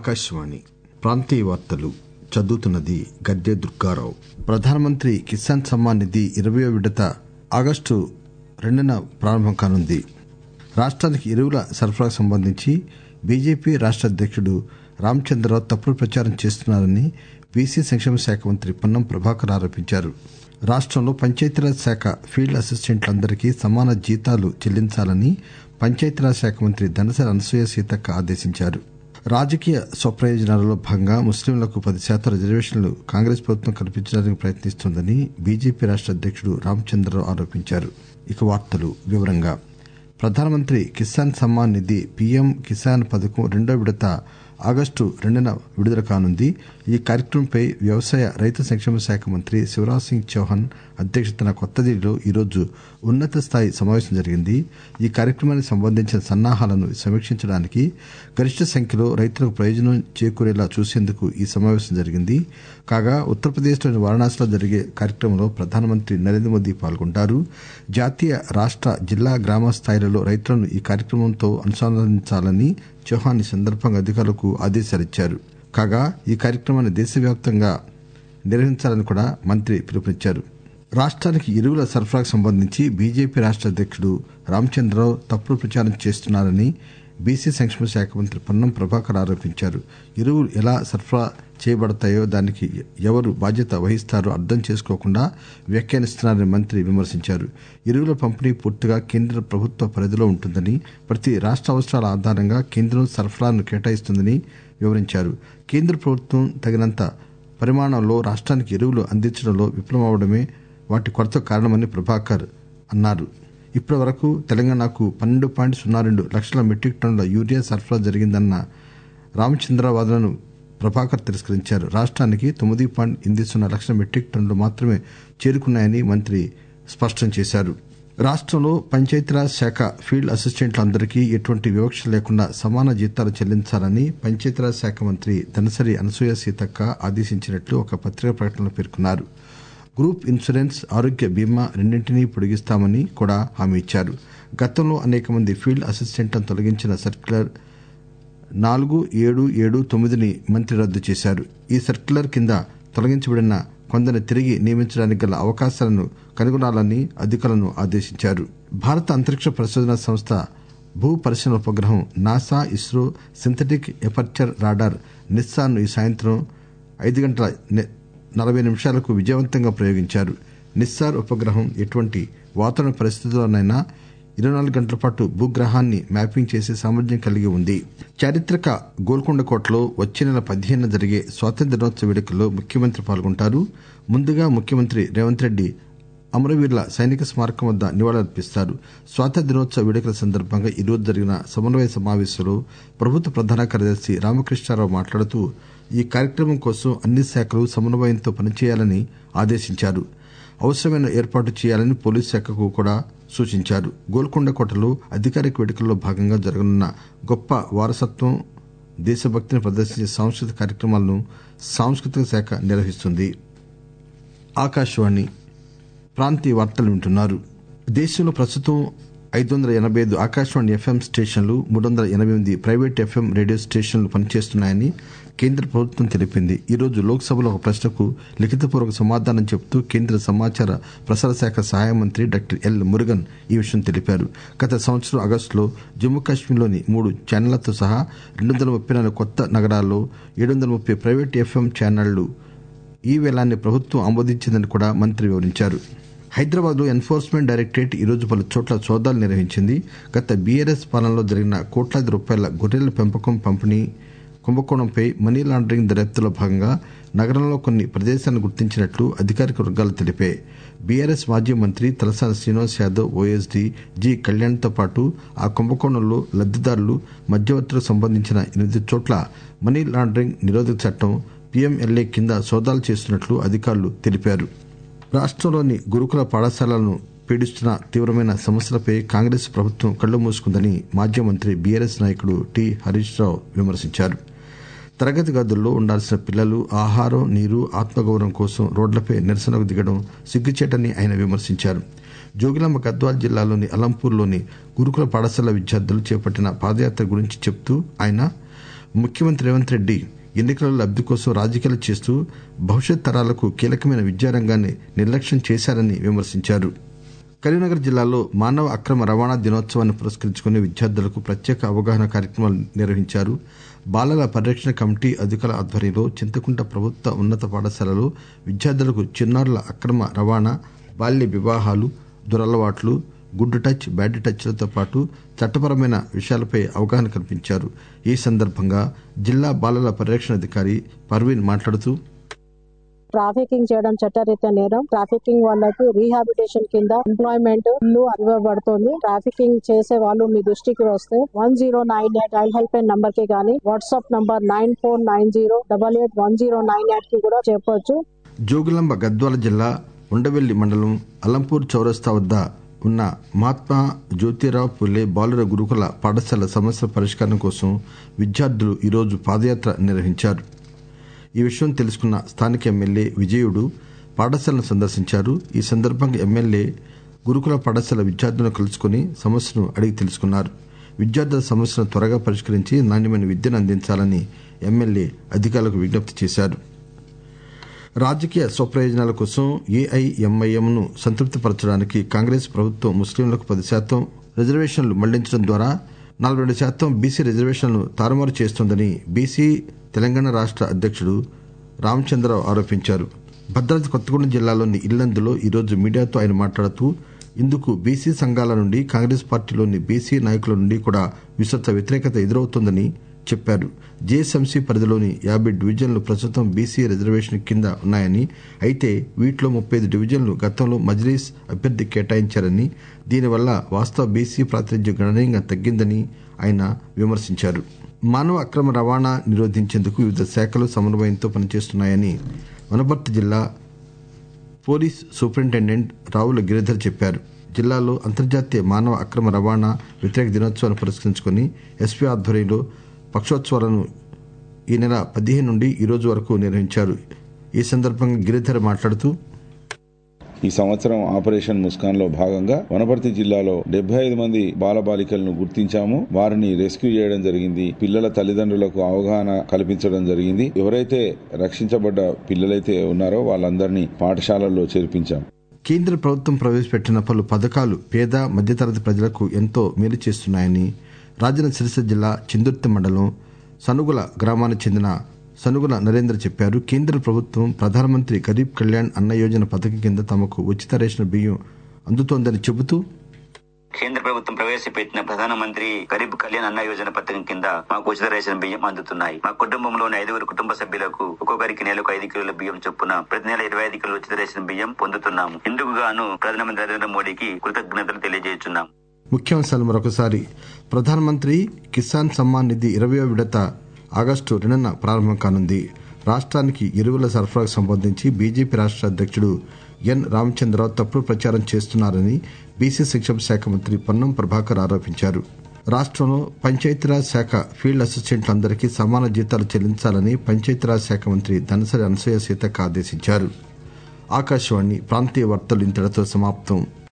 ఆకాశవాణి ప్రాంతీయ వార్తలు చదువుతున్నది గద్దె దుర్గారావు. ప్రధానమంత్రి కిసాన్ సమ్మాన్ నిధి 20వ విడత ఆగస్టు 2న ప్రారంభం కానుంది. రాష్ట్రానికి ఎరువుల సరఫరాకు సంబంధించి బీజేపీ రాష్ట్ర అధ్యక్షుడు రామచంద్రరావు తప్పుడు ప్రచారం చేస్తున్నారని బీసీ సంక్షేమ శాఖ మంత్రి పొన్నం ప్రభాకర్ ఆరోపించారు. రాష్ట్రంలో పంచాయతీరాజ్ శాఖ ఫీల్డ్ అసిస్టెంట్లందరికీ సమాన జీతాలు చెల్లించాలని పంచాయతీరాజ్ శాఖ మంత్రి ధనసరి అనసూయ సీతక్క ఆదేశించారు. రాజకీయ స్వప్రయోజనాలలో భాగంగా ముస్లింలకు 10% రిజర్వేషన్లు కాంగ్రెస్ ప్రభుత్వం కల్పించడానికి ప్రయత్నిస్తోందని బీజేపీ రాష్ట్ర అధ్యక్షుడు రామచంద్రరావు ఆరోపించారు. ప్రధానమంత్రి కిసాన్ సమ్మాన్ నిధి పీఎం కిసాన్ పథకం 2వ విడత ఆగస్టు 2న విడుదల కానుంది. ఈ కార్యక్రమంపై వ్యవసాయ రైతు సంక్షేమ శాఖ మంత్రి శివరాజ్ సింగ్ చౌహాన్ అధ్యక్షతన కొత్తదిల్లీలో ఈరోజు ఉన్నత స్థాయి సమావేశం జరిగింది. ఈ కార్యక్రమానికి సంబంధించిన సన్నాహాలను సమీక్షించడానికి గరిష్ట సంఖ్యలో రైతులకు ప్రయోజనం చేకూరేలా చూసేందుకు ఈ సమావేశం జరిగింది. కాగా ఉత్తరప్రదేశ్లోని వారణాసిలో జరిగే కార్యక్రమంలో ప్రధానమంత్రి నరేంద్ర మోదీ పాల్గొంటారు. జాతీయ, రాష్ట్ర, జిల్లా, గ్రామ స్థాయిలలో రైతులను ఈ కార్యక్రమంతో అనుసంధానించాలని చౌహాన్ ఈ సందర్భంగా అధికారులకు ఆదేశాలిచ్చారు. కాగా ఈ కార్యక్రమాన్ని దేశవ్యాప్తంగా నిర్వహించాలని కూడా మంత్రి పిలుపునిచ్చారు. రాష్ట్రానికి ఎరువుల సరఫరాకు సంబంధించి బీజేపీ రాష్ట్ర అధ్యక్షుడు రామచంద్రరావు తప్పుడు ప్రచారం చేస్తున్నారని బీసీ సంక్షేమ శాఖ మంత్రి పొన్నం ప్రభాకర్ ఆరోపించారు. ఎరువులు ఎలా సరఫరా చేయబడతాయో దానికి ఎవరు బాధ్యత వహిస్తారో అర్థం చేసుకోకుండా వ్యాఖ్యానిస్తున్నారని మంత్రి విమర్శించారు. ఎరువుల పంపిణీ పూర్తిగా కేంద్ర ప్రభుత్వ పరిధిలో ఉంటుందని, ప్రతి రాష్ట్ర అవసరాల ఆధారంగా కేంద్రం సరఫరాను కేటాయిస్తుందని వివరించారు. కేంద్ర ప్రభుత్వం తగినంత పరిమాణంలో రాష్ట్రానికి ఎరువులు అందించడంలో విఫలమవడమే వాటి కొరతకు కారణమని ప్రభాకర్ అన్నారు. ఇప్పటి వరకు తెలంగాణకు 12.02 లక్షల మెట్రిక్ టన్నుల యూరియా సరఫరా జరిగిందన్న రామచంద్రరావు వాదనను ప్రభాకర్ తిరస్కరించారు. రాష్ట్రానికి 9.80 లక్షల మెట్రిక్ టన్నులు మాత్రమే చేరుకున్నాయని మంత్రి స్పష్టం చేశారు. రాష్ట్రంలో పంచాయతీరాజ్ శాఖ ఫీల్డ్ అసిస్టెంట్లందరికీ ఎటువంటి వివక్ష లేకుండా సమాన జీతాలు చెల్లించాలని పంచాయతీరాజ్ శాఖ మంత్రి ధనసరి అనసూయ సీతక్క ఆదేశించినట్లు ఒక పత్రికా ప్రకటనలో పేర్కొన్నారు. గ్రూప్ ఇన్సూరెన్స్, ఆరోగ్య బీమా రెండింటినీ పొడిగిస్తామని కూడా హామీ ఇచ్చారు. గతంలో అనేక మంది ఫీల్డ్ అసిస్టెంట్లను తొలగించిన సర్క్యులర్ 4779ని మంత్రి రద్దు చేశారు. ఈ సర్క్యులర్ కింద తొలగించబడిన కొందరిని తిరిగి నియమించడానికి గల అవకాశాలను కనుగొనాలని అధికారులను ఆదేశించారు. భారత అంతరిక్ష పరిశోధనా సంస్థ భూ పరిశీలన ఉపగ్రహం NASA, ISRO synthetic aperture radar నిస్సార్ను ఈ సాయంత్రం 5:40 విజయవంతంగా ప్రయోగించారు. నిస్సార్ ఉపగ్రహం ఎటువంటి వాతావరణ పరిస్థితుల్లోనైనా 24 గంటల పాటు భూగ్రహాన్ని మ్యాపింగ్ చేసే సామర్థ్యం కలిగి ఉంది. చారిత్రక గోల్కొండ కోటలో వచ్చే నెల 15న జరిగే స్వాతంత్ర్య దినోత్సవ వేడుకల్లో ముఖ్యమంత్రి పాల్గొంటారు. ముందుగా ముఖ్యమంత్రి రేవంత్ రెడ్డి అమరవీరుల సైనిక స్మారకం వద్ద నివాళులర్పిస్తారు. స్వాతంత్ర్య దినోత్సవ వేడుకల సందర్భంగా ఈరోజు జరిగిన సమన్వయ సమావేశంలో ప్రభుత్వ ప్రధాన కార్యదర్శి రామకృష్ణారావు మాట్లాడుతూ ఈ కార్యక్రమం కోసం అన్ని శాఖలు సమన్వయంతో పనిచేయాలని ఆదేశించారు. అవసరమైన ఏర్పాటు చేయాలని పోలీసు శాఖకు కూడా సూచించారు. గోల్కొండ కోటలో అధికారిక వేడుకల్లో భాగంగా జరగనున్న గొప్ప వారసత్వం, దేశభక్తిని ప్రదర్శించే సాంస్కృతిక కార్యక్రమాలను సాంస్కృతిక శాఖ నిర్వహిస్తుంది. ఆకాశవాణి ప్రాంతీయ వార్తలు వింటున్నారు. దేశంలో ప్రస్తుతం 585 ఆకాశవాణి ఎఫ్ఎం స్టేషన్లు, 388 ప్రైవేట్ ఎఫ్ఎం రేడియో స్టేషన్లు పనిచేస్తున్నాయని కేంద్ర ప్రభుత్వం తెలిపింది. ఈరోజు లోక్సభలో ఒక ప్రశ్నకు లిఖితపూర్వక సమాధానం చెబుతూ కేంద్ర సమాచార ప్రసార శాఖ సహాయ మంత్రి డాక్టర్ ఎల్ మురుగన్ ఈ విషయం తెలిపారు. గత సంవత్సరం ఆగస్టులో జమ్మూ కాశ్మీర్లోని 3 ఛానళ్లతో సహా 234 కొత్త నగరాల్లో 730 ప్రైవేట్ ఎఫ్ఎం ఛానళ్లు ఈ వేలాన్ని ప్రభుత్వం ఆమోదించిందని కూడా మంత్రి వివరించారు. హైదరాబాద్ లో ఎన్ఫోర్స్మెంట్ డైరెక్టరేట్ ఈరోజు పలు చోట్ల సోదాలు నిర్వహించింది. గత బీఆర్ఎస్ పాలనలో జరిగిన కోట్లాది రూపాయల గొర్రెల పెంపకం, పంపిణీ కుంభకోణంపై మనీ లాండరింగ్ దర్యాప్తులో భాగంగా నగరంలో కొన్ని ప్రదేశాలను గుర్తించినట్లు అధికారిక వర్గాలు తెలిపాయి. బీఆర్ఎస్ మాజీ మంత్రి తలసాని శ్రీనివాస్ యాదవ్, ఓఎస్డీ జి కళ్యాణ్తో పాటు ఆ కుంభకోణంలో లబ్దిదారులు, మధ్యవర్తులకు సంబంధించిన 8 చోట్ల మనీ లాండరింగ్ నిరోధక చట్టం పీఎంఎల్ఏ కింద సోదాలు చేస్తున్నట్లు అధికారులు తెలిపారు. రాష్ట్రంలోని గురుకుల పాఠశాలలను పీడిస్తున్న తీవ్రమైన సమస్యలపై కాంగ్రెస్ ప్రభుత్వం కళ్లు మూసుకుందని మాజీ మంత్రి బీఆర్ఎస్ నాయకుడు టి హరీష్ రావు విమర్శించారు. తరగతి గదుల్లో ఉండాల్సిన పిల్లలు ఆహారం, నీరు, ఆత్మగౌరవం కోసం రోడ్లపై నిరసనకు దిగడం సిగ్గుచేటని ఆయన విమర్శించారు. జోగులాంబ గద్వాల జిల్లాలోని అలంపూర్లోని గురుకుల పాఠశాల విద్యార్థులు చేపట్టిన పాదయాత్ర గురించి చెబుతూ ఆయన ముఖ్యమంత్రి రేవంత్ రెడ్డి ఎన్నికల లబ్ది కోసం రాజకీయాలు చేస్తూ భవిష్యత్ తరాలకు కీలకమైన విద్యారంగాన్ని నిర్లక్ష్యం చేశారని విమర్శించారు. కరీంనగర్ జిల్లాలో మానవ అక్రమ రవాణా దినోత్సవాన్ని పురస్కరించుకుని విద్యార్థులకు ప్రత్యేక అవగాహన కార్యక్రమాలు నిర్వహించారు. బాలల పరిరక్షణ కమిటీ అధికారుల ఆధ్వర్యంలో చింతకుంట ప్రభుత్వ ఉన్నత పాఠశాలలో విద్యార్థులకు చిన్నారుల అక్రమ రవాణా, బాల్య వివాహాలు, దురలవాట్లు, గుడ్ టచ్, బ్యాడ్ టచ్లతో పాటు చట్టపరమైన విషయాలపై అవగాహన కల్పించారు. ఈ సందర్భంగా జిల్లా బాలల పరిరక్షణ అధికారి పర్వీన్ మాట్లాడుతూ, ట్రాఫికింగ్ చేయడం చట్టరీత్యా నేరం. ట్రాఫికింగ్ వాళ్ళకు రీహాబిటేషన్ కింద ఎంప్లాయ్మెంట్ ఇవ్వబడుతుంది. ట్రాఫికింగ్ చేసే వాళ్ళు మీ దృష్టికి వస్తే 1098 చైల్డ్ హెల్ప్ లైన్ నంబర్ కి గానీ వాట్సాప్ నంబర్ 9490881098 కి కూడా చెప్పొచ్చు. జోగులాంబ గద్వాల జిల్లా ఉండవెల్లి మండలం అలంపూర్ చౌరస్తా వద్ద ఉన్న మహాత్మా జ్యోతిరావు పులే బాలుర గురుకుల పాఠశాల సమస్యల పరిష్కారం కోసం విద్యార్థులు ఈరోజు పాదయాత్ర నిర్వహించారు. ఈ విషయం తెలుసుకున్న స్థానిక ఎమ్మెల్యే విజయుడు పాఠశాలను సందర్శించారు. ఈ సందర్భంగా ఎమ్మెల్యే గురుకుల పాఠశాల విద్యార్థులను కలుసుకుని సమస్యను అడిగి తెలుసుకున్నారు. విద్యార్థుల సమస్యలను త్వరగా పరిష్కరించి నాణ్యమైన విద్యను అందించాలని ఎమ్మెల్యే అధికారులకు విజ్ఞప్తి చేశారు. రాజకీయ స్వప్రయోజనాల కోసం ఏఐఎంఐఎంను సంతృప్తిపరచడానికి కాంగ్రెస్ ప్రభుత్వం ముస్లింలకు 10% రిజర్వేషన్లు మళ్లించడం ద్వారా 42% బీసీ రిజర్వేషన్లను తారుమారు చేస్తోందని బీసీ తెలంగాణ రాష్ట అధ్యక్షుడు రామచంద్రరావు ఆరోపించారు. భద్రాద్రి కొత్తగూడెం జిల్లాలోని ఇల్లందులో ఈరోజు మీడియాతో ఆయన మాట్లాడుతూ, ఇందుకు బీసీ సంఘాల నుండి, కాంగ్రెస్ పార్టీలోని బీసీ నాయకుల నుండి కూడా విస్తృత వ్యతిరేకత ఎదురవుతోందని చెప్పారు. జీఎస్ఎంసీ పరిధిలోని 50 డివిజన్లు ప్రస్తుతం బీసీ రిజర్వేషన్ కింద ఉన్నాయని, అయితే వీటిలో 35 డివిజన్లు గతంలో మజ్లీస్ అభ్యర్థి కేటాయించారని, దీనివల్ల వాస్తవ బీసీ ప్రాతినిధ్యం గణనీయంగా తగ్గిందని ఆయన విమర్శించారు. మానవ అక్రమ రవాణా నిరోధించేందుకు వివిధ శాఖలు సమన్వయంతో పనిచేస్తున్నాయని వనపర్తి జిల్లా పోలీస్ సూపరింటెండెంట్ రావుల గిరిధర్ చెప్పారు. జిల్లాలో అంతర్జాతీయ మానవ అక్రమ రవాణా వ్యతిరేక దినోత్సవాన్ని పురస్కరించుకుని ఎస్పీ ఆధ్వర్యంలో పక్షోత్సవాలను ఈ నెల 15 నుండి ఈ రోజు వరకు నిర్వహించారు. ఈ సందర్భంగా గిరిధర్ మాట్లాడుతూ, ఈ సంవత్సరం ఆపరేషన్ ముస్కాన్ లో భాగంగా వనపర్తి జిల్లాలో 75 మంది బాలబాలికలను గుర్తించాము. వారిని రెస్క్యూ చేయడం జరిగింది. పిల్లల తల్లిదండ్రులకు అవగాహన కల్పించడం జరిగింది. ఎవరైతే రక్షించబడ్డ పిల్లలైతే ఉన్నారో వాళ్ళందరినీ పాఠశాలల్లో చేర్పించాం. కేంద్ర ప్రభుత్వం ప్రవేశపెట్టిన పలు పథకాలు పేద మధ్యతరగతి ప్రజలకు ఎంతో మేలు చేస్తున్నాయని రాజన్న సిరిసిల్ల జిల్లా చిందుర్తి మండలం సనుగుల గ్రామానికి చెందిన సనుగుల నరేంద్ర చెప్పారు. కేంద్ర ప్రభుత్వం ప్రధానమంత్రి గరీబ్ కళ్యాణ్ అన్న యోజన పథకం కింద తమకు ఉచిత రేషన్ బియ్యం అందుతోందని చెబుతూ, కేంద్ర ప్రభుత్వం ప్రవేశపెట్టిన ప్రధానమంత్రి గరీబ్ కళ్యాణ్ అన్న యోజన పథకం కింద మాకు ఉచిత రేషన్ బియ్యం అందుతున్నాయి. మా కుటుంబంలోని 5 కుటుంబ సభ్యులకు ఒక్కొక్కరికి నెలకు 5 కిలోల బియ్యం చొప్పున ప్రతి నెల 25 కిలోల ఉచిత రేషన్ బియ్యం పొందుతున్నాము. ఇందుకు గాను ప్రధానమంత్రి నరేంద్ర మోడీకి కృతజ్ఞతలు తెలియజేస్తున్నాం. ముఖ్యాంశాలు మరొకసారి. ప్రధానమంత్రి కిసాన్ సమ్మాన్ నిధి 20వ విడత ఆగస్టు 2న ప్రారంభం కానుంది. రాష్ట్రానికి ఎరువుల సరఫరాకు సంబంధించి బీజేపీ రాష్ట్ర అధ్యక్షుడు ఎన్ రామచంద్రరావు తప్పుడు ప్రచారం చేస్తున్నారని బీసీ శిక్షణ శాఖ మంత్రి పొన్నం ప్రభాకర్ ఆరోపించారు. రాష్ట్రంలో పంచాయతీరాజ్ శాఖ ఫీల్డ్ అసిస్టెంట్లందరికీ సమాన జీతాలు చెల్లించాలని పంచాయతీరాజ్ శాఖ మంత్రి ధనసరి అనసూయ సీతక్క ఆదేశించారు. ఆకాశవాణి ప్రాంతీయ వార్తలు ఇంతటితో సమాప్తం.